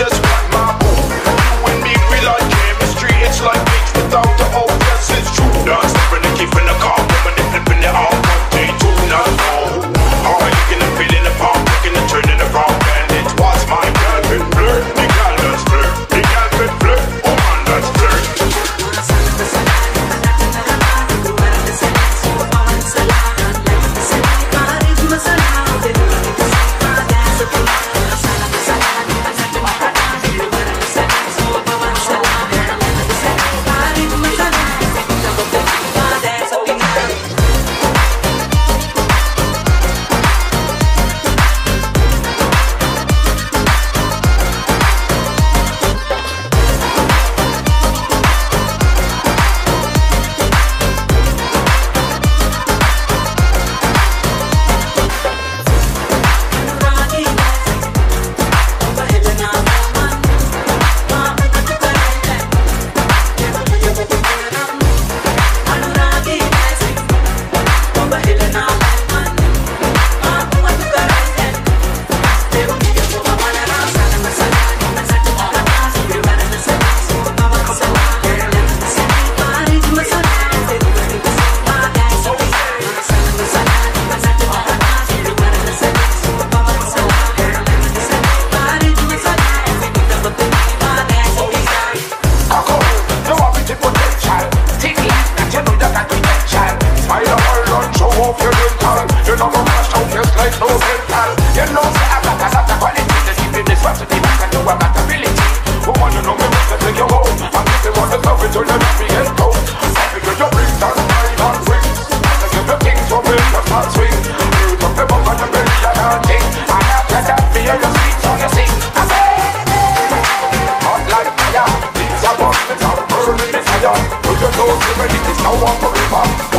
just like my boo. You and me, we like chemistry. It's like mixed without the O. Yes, it's true. Not stepping and keeping the car, woman, they flipping it all. 1 day, 2, not no. How you can feel in the park, looking and turning around, and it was my girl been flirt. The girl that's flirt, the girl been flirt. Oh man, that's flirt. You know I'm mashed out just like no mental. You know say I got a quality. Just keep it this rhapsody back and you have got ability. Woman, you know me must take you home. And if you want to love it, you'll never be held out. I figure you bring down nine on wings. I give you things to build your smart swing. You took the bump on the belly and all thing. And after that, me hear your sweet song you sing. I say, hot like fire. These are bumping, it's all burning the fire. Put your nose in ready, it's now on forever.